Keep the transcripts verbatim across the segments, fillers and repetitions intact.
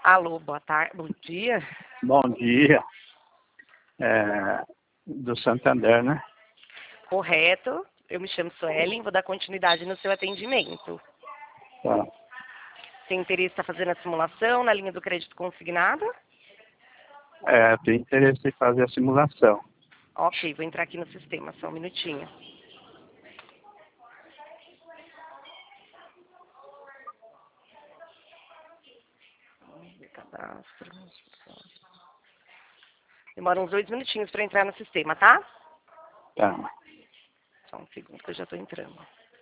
Alô, boa tarde, bom dia. Bom dia. É, do Santander, né? Correto. Eu me chamo Suelen, vou dar continuidade no seu atendimento. Tá. Tem interesse em estar fazendo a simulação na linha do crédito consignado? É, tenho interesse em fazer a simulação. Ok, vou entrar aqui no sistema, só um minutinho. Cadastro. Demora uns dois minutinhos para entrar no sistema, tá? Tá. Só um segundo que eu já estou entrando.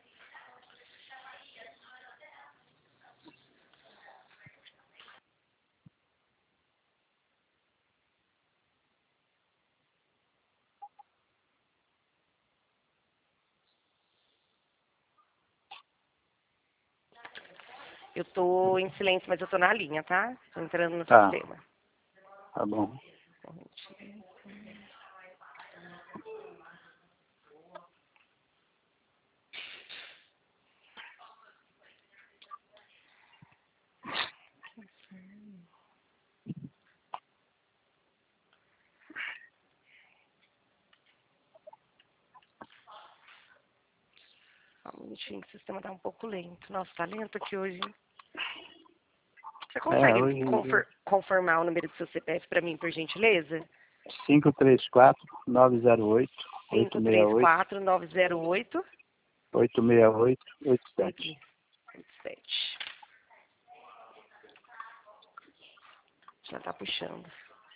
Eu tô em silêncio, mas eu tô na linha, tá? Tô entrando no Tá. sistema. Tá bom. Só um minutinho, que o sistema tá um pouco lento. Nossa, tá lento aqui hoje, hein? Você É, consegue hoje em dia. confer- confirmar o número do seu C P F para mim, por gentileza? cinco três quatro, nove zero oito, oito cinco seis três oito, quatro nove zero oito oito seis oito, oito oito sete. sete. Já tá puxando.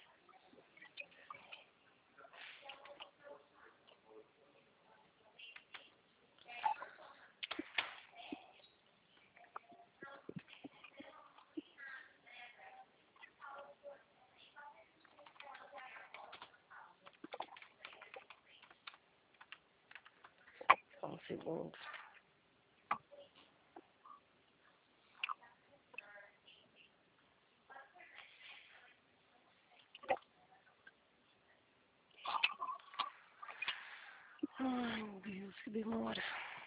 Só um segundo. Ai, meu Deus, que demora.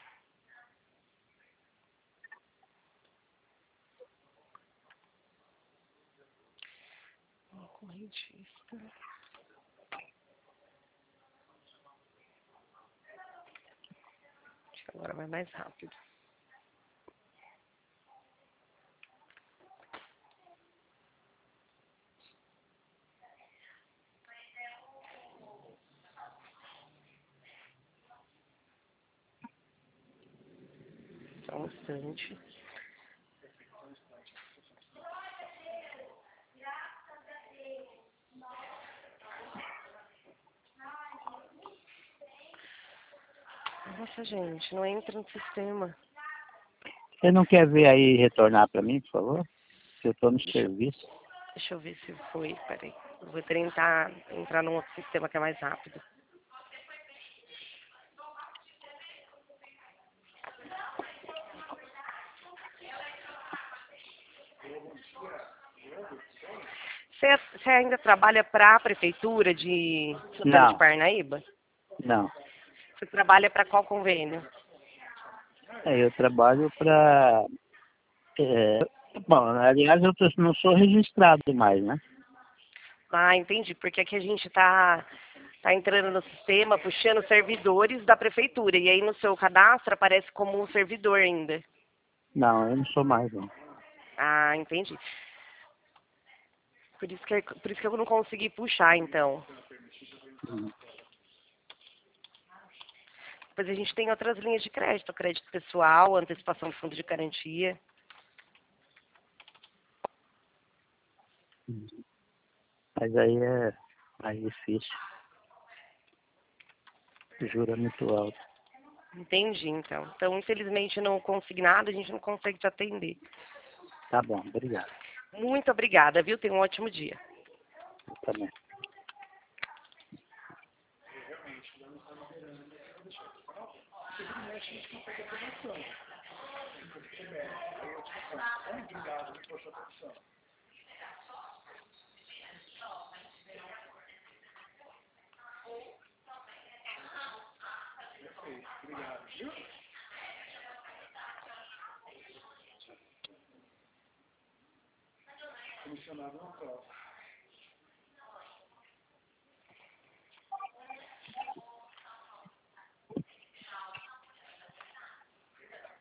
Uma correntista. Acho que agora vai mais rápido. Só um instante. Nossa, gente, não entra no sistema. Você não quer ver aí e retornar para mim, por favor? Se eu estou no Deixa, serviço. deixa eu ver se foi. Peraí. Eu vou tentar entrar num outro sistema que é mais rápido. Você, você ainda trabalha para a prefeitura de Santana de Não, Parnaíba? não. Você trabalha para qual convênio? É, eu trabalho para... É, bom, aliás, eu tô- não sou registrado mais, né? Ah, entendi. Porque aqui a gente está tá entrando no sistema, puxando servidores da prefeitura. E aí no seu cadastro aparece como um servidor ainda. Não, eu não sou mais, não. Ah, entendi. Por isso que, por isso que eu não consegui puxar, então. Hum. Depois a gente tem outras linhas de crédito. Crédito pessoal, antecipação de fundo de garantia. Mas aí é mais difícil. O juro é muito alto. Entendi, então. Então, infelizmente, no consignado, a gente não consegue te atender. Tá bom, obrigado. Muito obrigada, viu? Tenha um ótimo dia. Eu também. comissionado local.